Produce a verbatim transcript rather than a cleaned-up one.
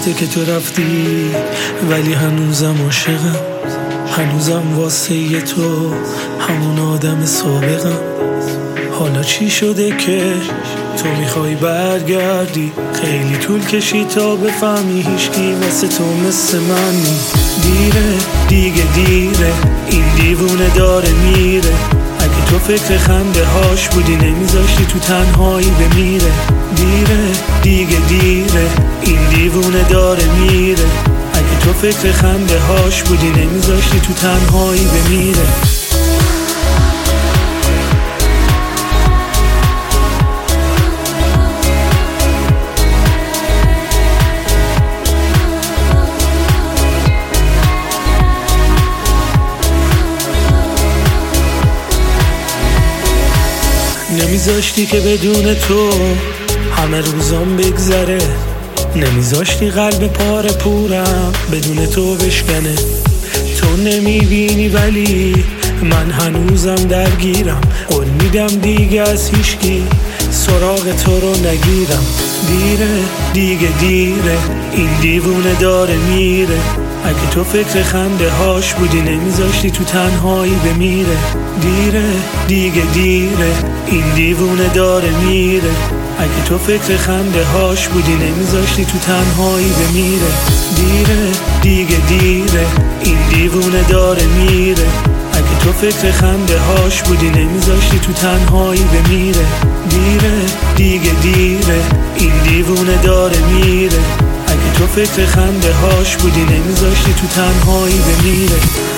وقته که تو رفتی ولی هنوزم عاشقم، هنوزم واسه تو همون آدم سابقم. حالا چی شده که تو میخوای برگردی؟ خیلی طول کشید تا بفهمی هیچکی واسه تو مثل من نی. دیره دیگه دیره، این دیوونه داره میره. اگه تو فکر خنده هاش بودی نمیذاشتی تو تنهایی بمیره. دیره دیگه دیره، این دیوونه داره میره. اگه تو فکر خنده هاش بودی نمیذاشتی تو تنهایی بمیره. نمیذاشتی که بدون تو همه روزام بگذره، نمیذاشتی قلب پاره پورم بدون تو بشکنه. تو نمیبینی ولی من هنوزم درگیرم، قول میدم دیگه از هیچکی سراغ تو رو نگیرم. دیره دیگه دیره، این دیوونه داره میره. اگه تو فکر خنده هاش بودی نمیذاشتی تو تنهایی بمیره. دیره دیگه دیره، این دیوونه داره میره. اگه تو فکر خنده هاش بودی نمیذاشتی تو تنهایی بمیره. دیره دیگه دیره، این دیوونه داره میره. اگه تو فکر خنده هاش بودی نمیذاشتی تو تنهایی بمیره. دیره دیگه دیره، این دیوونه داره میره. اگه تو فکر خنده هاش بودی نمیذاشتی تو تنهایی بمیره.